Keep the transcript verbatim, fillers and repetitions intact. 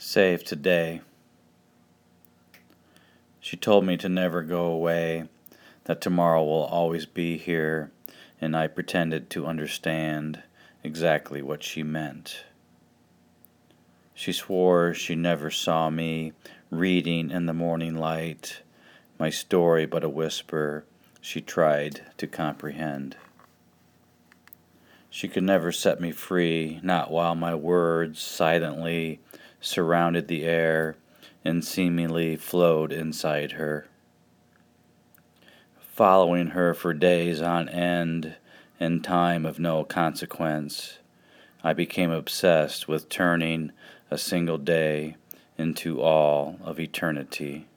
save today. She told me to never go away, that tomorrow will always be here, and I pretended to understand exactly what she meant. She swore she never saw me reading in the morning light, my story but a whisper she tried to comprehend. She could never set me free, not while my words silently surrounded the air and seemingly flowed inside her. Following her for days on end in time of no consequence, I became obsessed with turning a single day into all of eternity.